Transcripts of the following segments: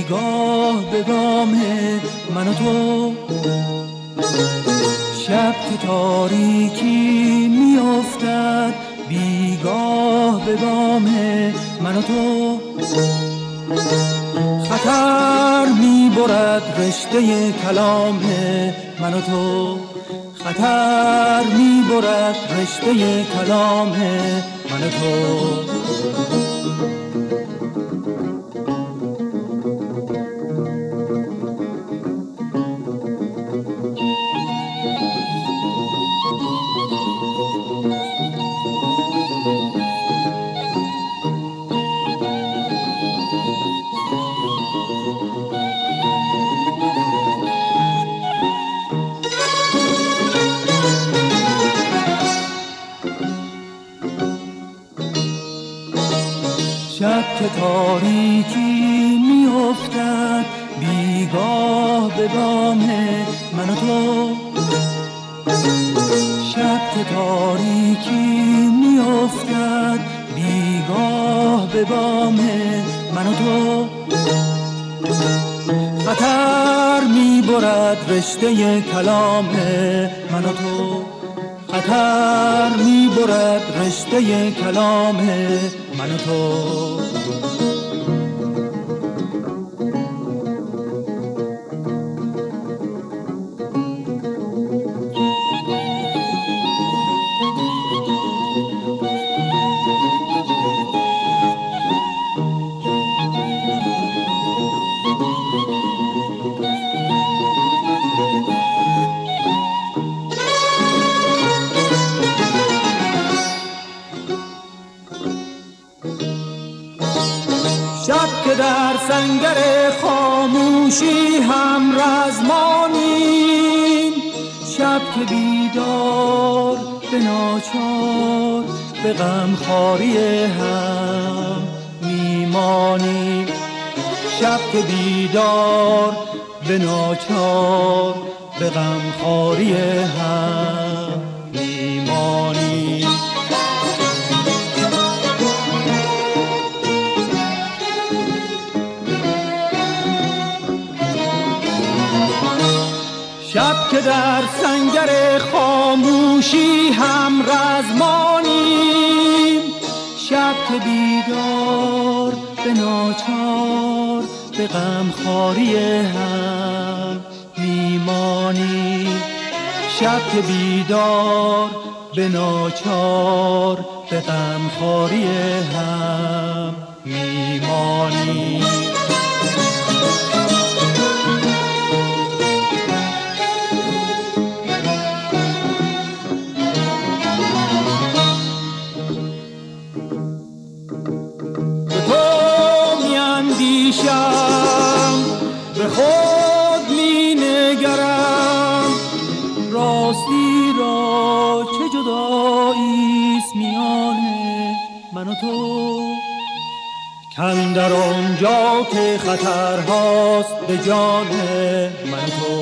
بیگاه به بام من و تو. شب که تاریکی میافتد بیگاه به بام من و تو. خطر میبرد رشته کلام من و تو. خطر میبرد رشته کلام من و تو. شب که تاریکی میافتد بیگاه به بام من و تو. شب که تاریکی میافتد بیگاه به بام من و تو. خطر میبرد رشته کلام من و تو. خطر میبرد رشته کلام من و تو. شب که در سنگر خاموشی هم رزمانیم. شب که بیدار به ناچار به غمخواری هم میمانیم. شب که بیدار به ناچار به غمخواری هم میمانیم. شب که در سنگر خاموشی هم رزمانیم. شب که بیدار به ناچار به غمخواری هم میمانیم. شب که بیدار به ناچار به غمخواری هم میمانیم. به خود می نگرم راستی را چه جداییست میان من و تو. کاندر آنجا که خطرهاست به جان من و تو.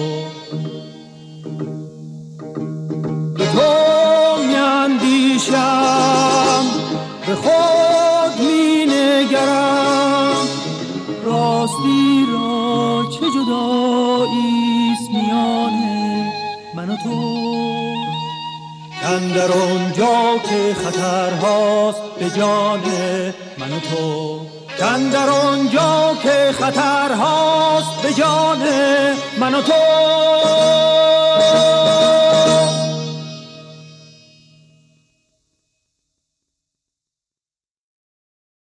به تو می اندیشم به خود می نگرم راستی را چه جداییست میان من و تو. اندر آنجا که خطرهاست به جان من و تو. اندر آنجا که خطرهاست به جان من و تو.